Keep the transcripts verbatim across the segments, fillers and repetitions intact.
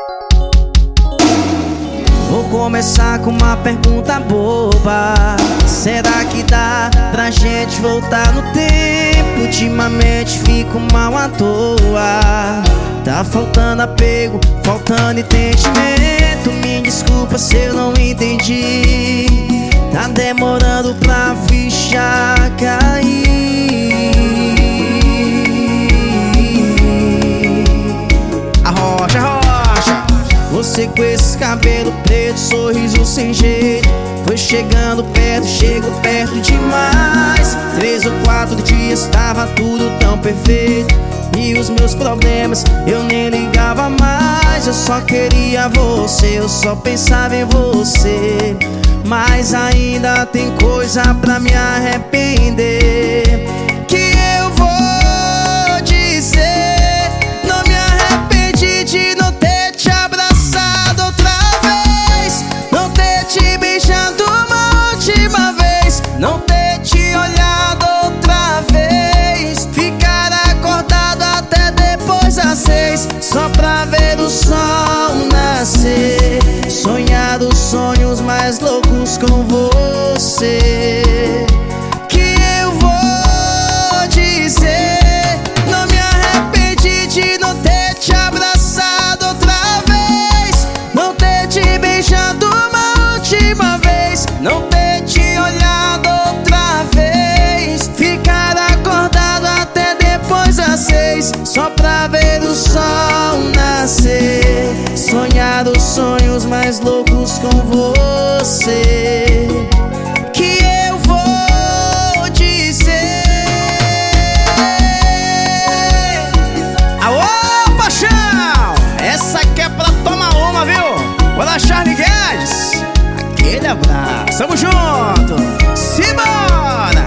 Vou começar com uma pergunta boba: será que dá pra gente voltar no tempo? Ultimamente fico mal à toa. Tá faltando apego, faltando entendimento. Me desculpa se eu não entendi. Tá demorando pra ficha cair. Arrocha, arrocha. Você com esse cabelo preto, sorriso sem jeito, foi chegando perto, chego perto demais. Três ou quatro dias tava tudo tão perfeito, e os meus problemas eu nem ligava mais. Eu só queria você, eu só pensava em você. Mas ainda tem coisa pra me arrepender, que eu vou dizer. Não me arrependi de não ter te abraçado outra vez, não ter te beijado uma última vez, não ter te olhado outra vez, ficar acordado até depois das seis, só pra ver o sol nascer, sonhar os sonhos mais loucos com você. Que eu vou dizer. Não me arrependi de não ter te abraçado outra vez, não ter te beijado uma última vez, não ter te olhado outra vez, ficar acordado até depois das seis, só pra ver o sol nascer, sonhar os sonhos mais loucos com você. Que eu vou dizer. Aô, paixão! Essa aqui é pra tomar uma, viu? Olá, Charlie Guedes. Aquele abraço, tamo junto. Simbora!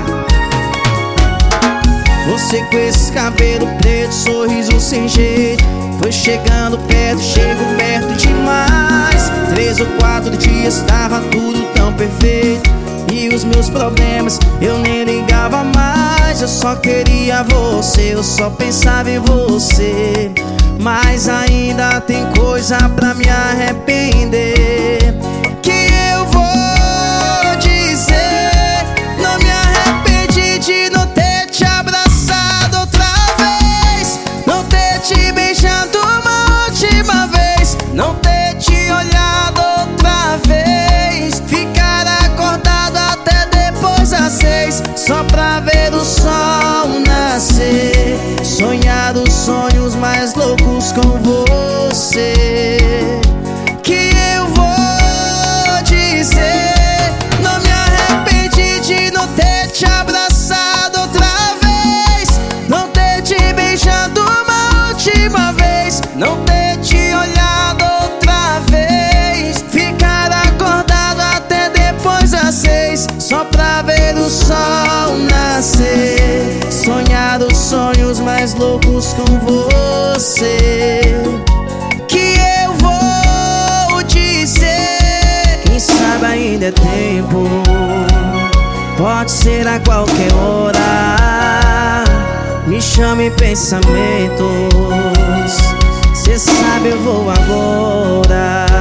Você com esse cabelo preto, sorriso sem jeito, foi chegando perto, chego perto demais. Três ou quatro dias tava tudo tão perfeito, e os meus problemas eu nem ligava mais. Eu só queria você, eu só pensava em você. Mas ainda tem coisa pra me arrepender, que eu vou dizer. Não me arrependi de não ter te abraçado outra vez, não ter te beijado uma última vez, não ter te olhado outra vez, ficar acordado até depois das seis, só pra ver o sol nascer, sonhar os sonhos mais loucos com você. Que eu vou dizer. Não me arrependi de não ter te abraçado outra vez, não ter te beijado uma última vez, não ter te olhado outra vez, ficar acordado até depois das seis, só pra ver o sol nascer, sonhar os sonhos mais loucos com você. Que eu vou dizer. Quem sabe ainda é tempo, pode ser a qualquer hora. Me chame em pensamentos, cê sabe eu vou agora.